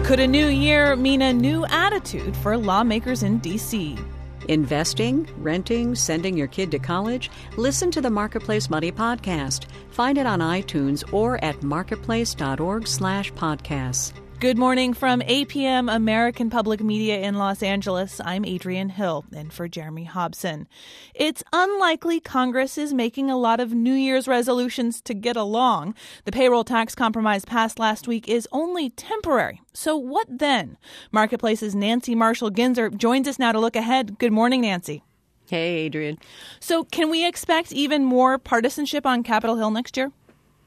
Could a new year mean a new attitude for lawmakers in D.C.? Investing, renting, sending your kid to college? Listen to the Marketplace Money podcast. Find it on iTunes or at marketplace.org/podcasts. Good morning from APM American Public Media in Los Angeles. I'm Adrienne Hill, in for Jeremy Hobson. It's unlikely Congress is making a lot of New Year's resolutions to get along. The payroll tax compromise passed last week is only temporary. So what then? Marketplace's Nancy Marshall-Ginzer joins us now to look ahead. Good morning, Nancy. Hey, Adrienne. So can we expect even more partisanship on Capitol Hill next year?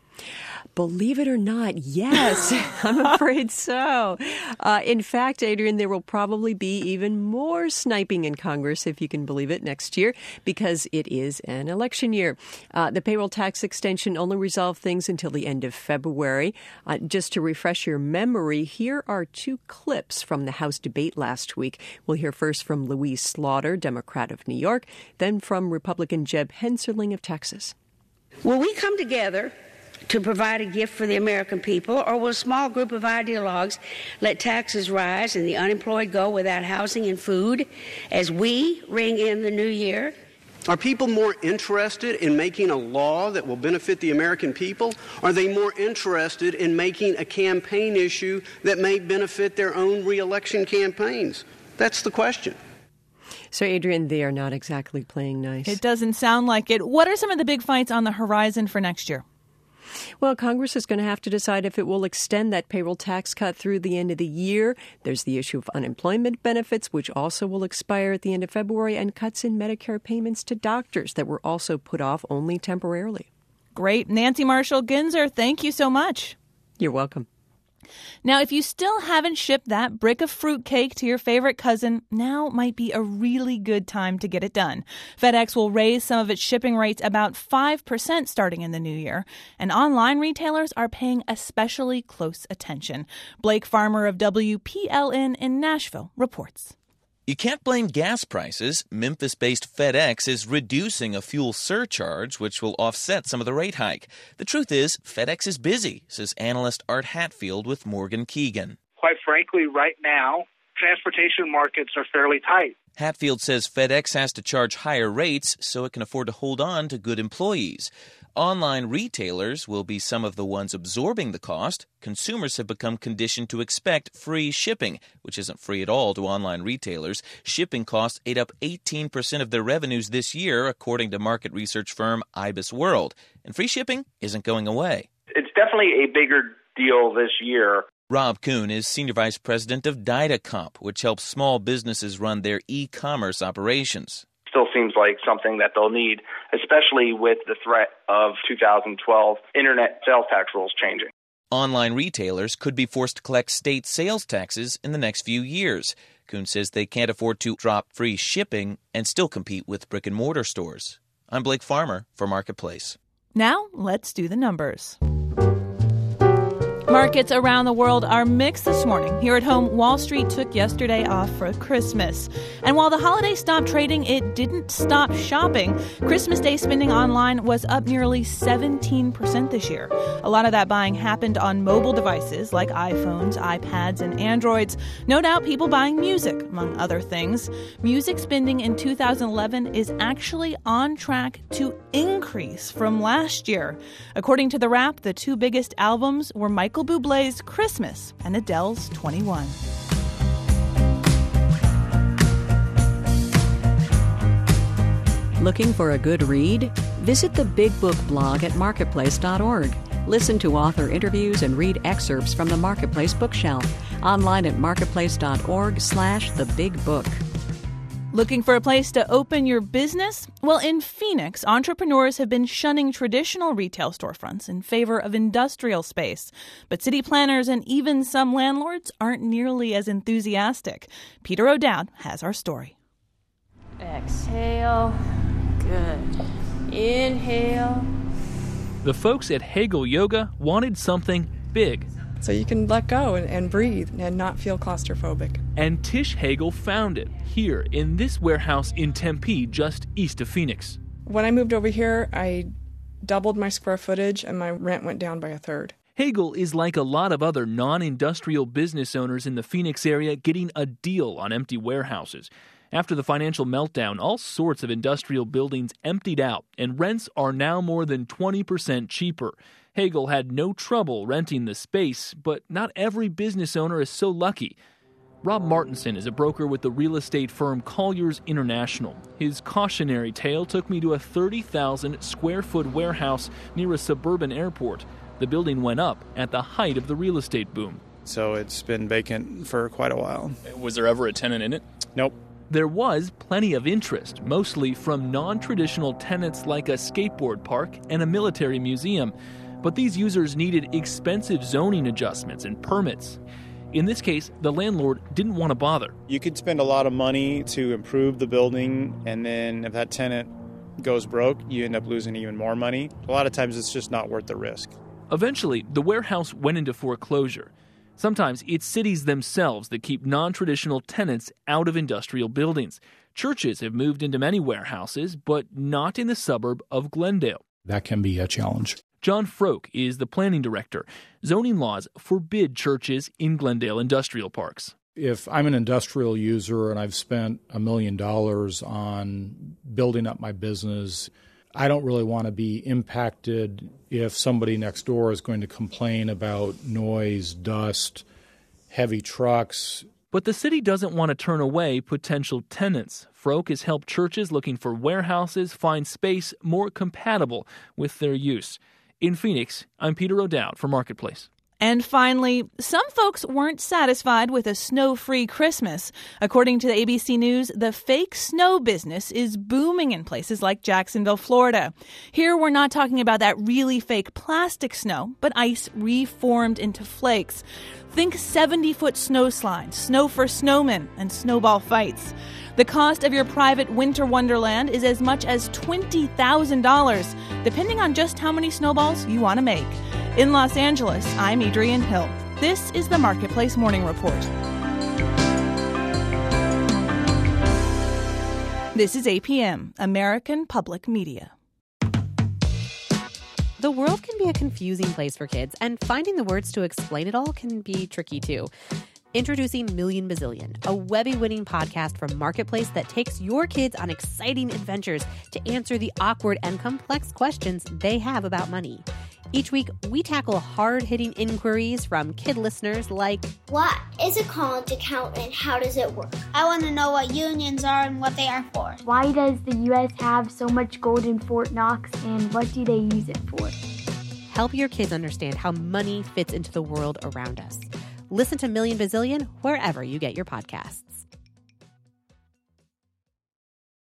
Believe it or not, yes, I'm afraid so. In fact, Adrienne, there will probably be even more sniping in Congress, if you can believe it, next year, because it is an election year. The payroll tax extension only resolved things until the end of February. Just to refresh your memory, here are two clips from the House debate last week. We'll hear first from Louise Slaughter, Democrat of New York, then from Republican Jeb Hensarling of Texas. Will we come together to provide a gift for the American people, or will a small group of ideologues let taxes rise and the unemployed go without housing and food as we ring in the new year? Are people more interested in making a law that will benefit the American people? Are they more interested in making a campaign issue that may benefit their own re-election campaigns? That's the question. So, Adrienne, they are not exactly playing nice. It doesn't sound like it. What are some of the big fights on the horizon for next year? Well, Congress is going to have to decide if it will extend that payroll tax cut through the end of the year. There's the issue of unemployment benefits, which also will expire at the end of February, and cuts in Medicare payments to doctors that were also put off only temporarily. Great. Nancy Marshall-Ginzer, thank you so much. You're welcome. Now, if you still haven't shipped that brick of fruitcake to your favorite cousin, now might be a really good time to get it done. FedEx will raise some of its shipping rates about 5% starting in the new year, and online retailers are paying especially close attention. Blake Farmer of WPLN in Nashville reports. You can't blame gas prices. Memphis-based FedEx is reducing a fuel surcharge, which will offset some of the rate hike. The truth is, FedEx is busy, says analyst Art Hatfield with Morgan Keegan. Quite frankly, right now, transportation markets are fairly tight. Hatfield says FedEx has to charge higher rates so it can afford to hold on to good employees. Online retailers will be some of the ones absorbing the cost. Consumers have become conditioned to expect free shipping, which isn't free at all to online retailers. Shipping costs ate up 18% of their revenues this year, according to market research firm Ibis World. And free shipping isn't going away. It's definitely a bigger deal this year. Rob Kuhn is Senior Vice President of DynaComp, which helps small businesses run their e-commerce operations. Still seems like something that they'll need, especially with the threat of 2012 internet sales tax rules changing. Online retailers could be forced to collect state sales taxes in the next few years. Kuhn says they can't afford to drop free shipping and still compete with brick-and-mortar stores. I'm Blake Farmer for Marketplace. Now, let's do the numbers. Markets around the world are mixed this morning. Here at home, Wall Street took yesterday off for Christmas. And while the holiday stopped trading, it didn't stop shopping. Christmas Day spending online was up nearly 17% this year. A lot of that buying happened on mobile devices like iPhones, iPads, and Androids. No doubt people buying music, among other things. Music spending in 2011 is actually on track to increase from last year. According to The Wrap, the two biggest albums were Michael Bublé's Christmas and Adele's 21. Looking for a good read? Visit the Big Book blog at marketplace.org. Listen to author interviews and read excerpts from the Marketplace bookshelf. Online at marketplace.org/thebigbook. Looking for a place to open your business? Well, in Phoenix, entrepreneurs have been shunning traditional retail storefronts in favor of industrial space. But city planners and even some landlords aren't nearly as enthusiastic. Peter O'Dowd has our story. Exhale. Good. Inhale. The folks at Hegel Yoga wanted something big. So you can let go and breathe and not feel claustrophobic. And Tish Hegel found it here in this warehouse in Tempe, just east of Phoenix. When I moved over here, I doubled my square footage and my rent went down by a third. Hagel is like a lot of other non-industrial business owners in the Phoenix area getting a deal on empty warehouses. After the financial meltdown, all sorts of industrial buildings emptied out, and rents are now more than 20% cheaper. Hagel had no trouble renting the space, but not every business owner is so lucky. Rob Martinson is a broker with the real estate firm Colliers International. His cautionary tale took me to a 30,000-square-foot warehouse near a suburban airport. The building went up at the height of the real estate boom. So it's been vacant for quite a while. Was there ever a tenant in it? Nope. There was plenty of interest, mostly from non-traditional tenants like a skateboard park and a military museum. But these users needed expensive zoning adjustments and permits. In this case, the landlord didn't want to bother. You could spend a lot of money to improve the building, and then if that tenant goes broke, you end up losing even more money. A lot of times it's just not worth the risk. Eventually, the warehouse went into foreclosure. Sometimes it's cities themselves that keep non-traditional tenants out of industrial buildings. Churches have moved into many warehouses, but not in the suburb of Glendale. That can be a challenge. John Froke is the planning director. Zoning laws forbid churches in Glendale industrial parks. If I'm an industrial user and I've spent $1 million on building up my business, I don't really want to be impacted if somebody next door is going to complain about noise, dust, heavy trucks. But the city doesn't want to turn away potential tenants. Froke has helped churches looking for warehouses find space more compatible with their use. In Phoenix, I'm Peter O'Dowd for Marketplace. And finally, some folks weren't satisfied with a snow-free Christmas. According to the ABC News, the fake snow business is booming in places like Jacksonville, Florida. Here, we're not talking about that really fake plastic snow, but ice reformed into flakes. Think 70-foot snow slides, snow for snowmen, and snowball fights. The cost of your private winter wonderland is as much as $20,000, depending on just how many snowballs you want to make. In Los Angeles, I'm Adrienne Hill. This is the Marketplace Morning Report. This is APM, American Public Media. The world can be a confusing place for kids, and finding the words to explain it all can be tricky too. Introducing Million Bazillion, a Webby-winning podcast from Marketplace that takes your kids on exciting adventures to answer the awkward and complex questions they have about money. Each week, we tackle hard-hitting inquiries from kid listeners like, what is a college account and how does it work? I want to know what unions are and what they are for. Why does the U.S. have so much gold in Fort Knox and what do they use it for? Help your kids understand how money fits into the world around us. Listen to Million Bazillion wherever you get your podcasts.